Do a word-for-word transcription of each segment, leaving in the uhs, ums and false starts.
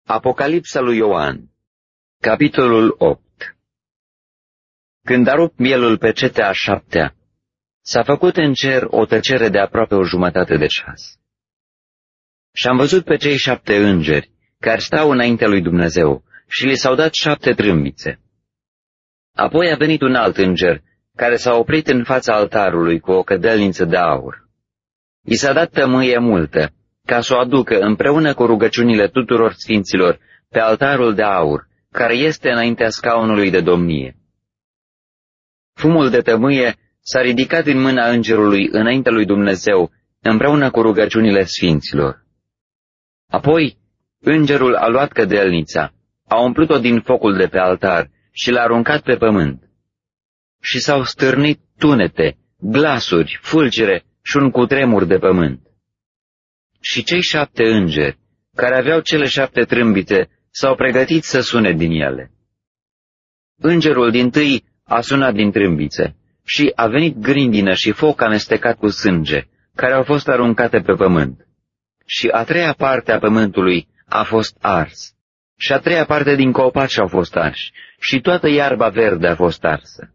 Apocalipsa lui Ioan, capitolul opt. Când a rupt mielul pe cetea a șaptea, s-a făcut în cer o tăcere de aproape o jumătate de ceas. Și-am văzut pe cei șapte îngeri, care stau înaintea lui Dumnezeu, și li s-au dat șapte trâmbițe. Apoi a venit un alt înger, care s-a oprit în fața altarului cu o cădelniță de aur. I s-a dat tămâie multă, ca să o aducă împreună cu rugăciunile tuturor sfinților pe altarul de aur, care este înaintea scaunului de domnie. Fumul de tămâie s-a ridicat din mâna îngerului înaintea lui Dumnezeu, împreună cu rugăciunile sfinților. Apoi, îngerul a luat cădelnița, a umplut-o din focul de pe altar și l-a aruncat pe pământ. Și s-au stârnit tunete, glasuri, fulgere și un cutremur de pământ. Și cei șapte îngeri, care aveau cele șapte trâmbițe, s-au pregătit să sune din ele. Îngerul dintâi a sunat din trâmbițe și a venit grindină și foc amestecat cu sânge, care au fost aruncate pe pământ. Și a treia parte a pământului a fost ars, și a treia parte din copaci au fost arși, și toată iarba verde a fost arsă.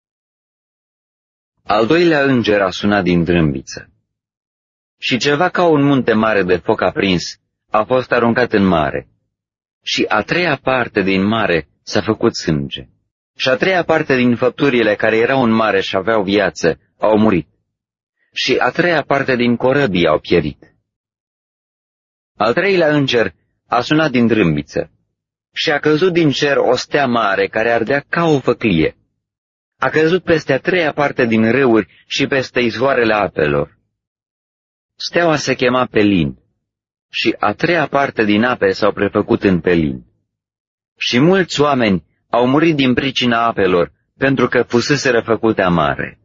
Al doilea înger a sunat din trâmbiță. Și ceva ca un munte mare de foc aprins a fost aruncat în mare, și a treia parte din mare s-a făcut sânge, și a treia parte din făpturile care erau în mare și aveau viață au murit, și a treia parte din corăbii au pierit. Al treilea înger a sunat din trâmbiță și a căzut din cer o stea mare care ardea ca o făclie. A căzut peste a treia parte din râuri și peste izvoarele apelor. Steaua se chema Pelin și a treia parte din ape s-au prefăcut în Pelin. Și mulți oameni au murit din pricina apelor, pentru că fuseseră făcute amare.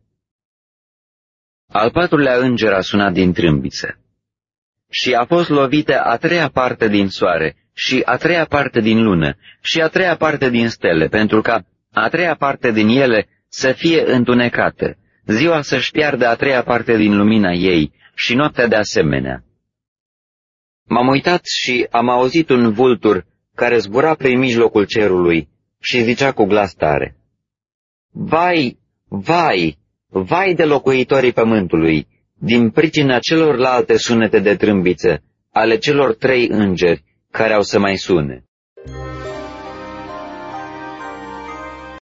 Al patrulea înger a sunat din trâmbiță și a fost lovită a treia parte din soare și a treia parte din lună și a treia parte din stele, pentru ca a treia parte din ele să fie întunecată, ziua să-și piardă a treia parte din lumina ei și noaptea de asemenea. M-am uitat și am auzit un vultur care zbura prin mijlocul cerului și zicea cu glas tare: Vai, vai, vai de locuitorii pământului, din pricina celorlalte sunete de trâmbiță ale celor trei îngeri care au să mai sune.